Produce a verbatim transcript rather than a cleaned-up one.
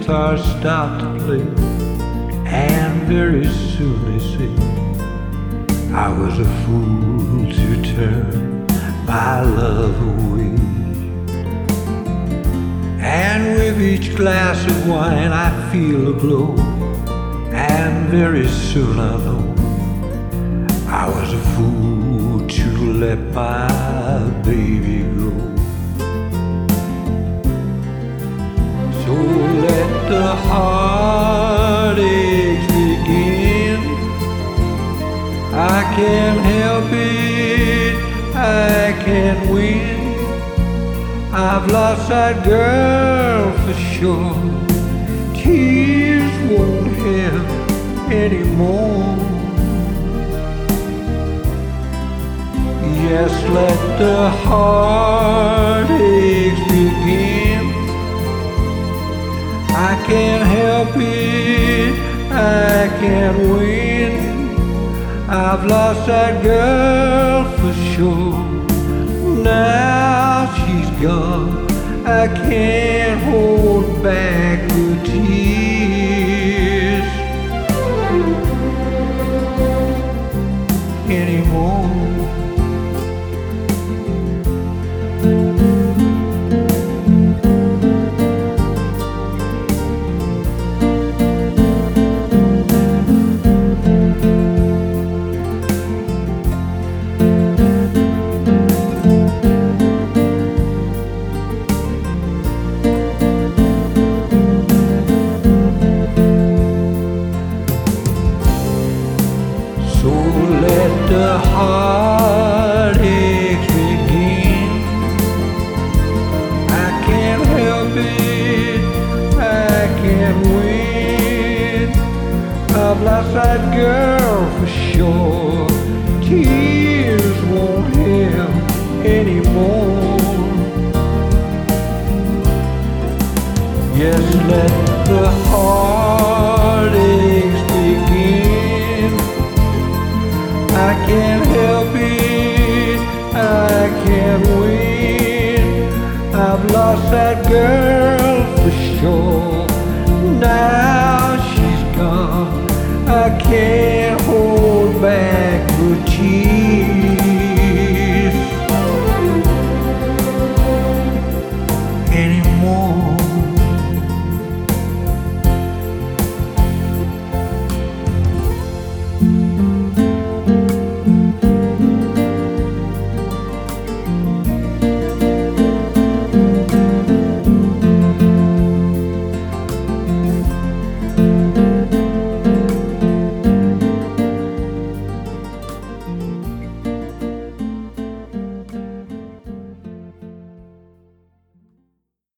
guitar stopped to play, and very soon they said I was a fool to turn my love away. And with each glass of wine I feel a glow, and very soon I know I was a fool to let my baby go. So let the heartaches begin. I can't help it, I can't win. I've lost that girl for sure. Tears won't help anymore. Yes, let the heartaches begin. I can't help it, I can't win. I've lost that girl for sure. Now she's gone, I can't hold back the tears anymore. So let the heartaches begin. I can't help it, I can't win. I've lost that girl for sure. Tears won't help anymore. Yes, let the heartaches begin. I can't help it, I can't win. I've lost that girl for sure. Now she's gone, I can't hold back the tears.